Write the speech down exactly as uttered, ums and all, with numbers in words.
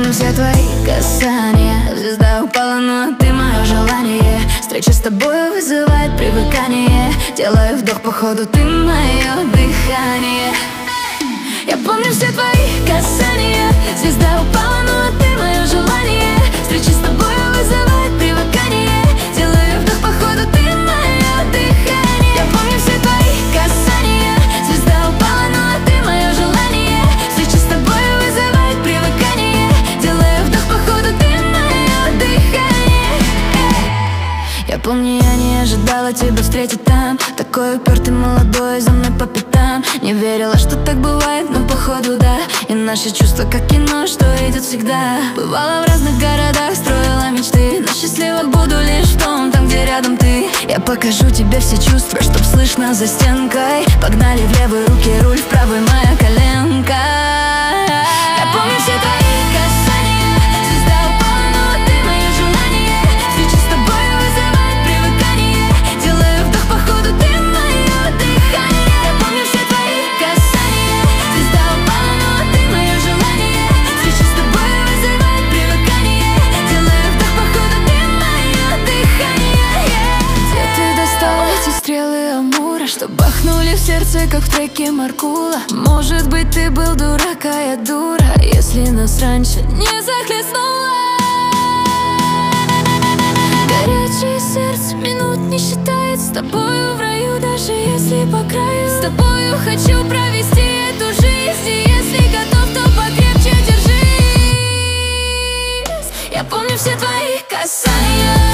помню все твои касания. Звезда упала, но ты мое желание. Встреча с тобой вызывает привыкание. Делаю вдох, походу ты мое дыхание. Я помню все твои касания. Звезда упала, но ты мое желание. Встреча с тобой вызывает привыкание. Делаю вдох, походу ты мое дыхание. Я помню все твои касания. Звезда упала, но ты мое желание. Встреча с тобой вызывает привыкание. Делаю вдох, походу ты мое дыхание. Я помню, я не ожидала тебя встретить там. Такой упертый молодой, за мной по пятам. Не верила, что так бывает, но походу да. И наши чувства как кино, что идет всегда. Бывала в разных городах, строила мечты, но счастлива буду лишь в том, там, где рядом ты. Я покажу тебе все чувства, чтоб слышно за стенкой. Погнали в левой руке руль, в правой моя коленка. Я помню все твои касания. Звезда упала, но ты мое желание. Встреча с тобой вызывает привыкание. Делаю вдох, походу ты мое дыхание. Я помню все твои касания. Звезда упала, но ты мое желание. Встреча с тобой вызывает привыкание. Делаю вдох, походу ты мое дыхание. Где ты достал эти стрелы Амура, что бахнули в сердце, как в треке Маркула? Может быть, ты был дурак, а я дура, если нас раньше не захлестнуло. Горячее сердце минут не считает. С тобою в раю, даже если по краю. С тобою хочу провести эту жизнь. И если готов, то покрепче держись. Я помню все твои касания.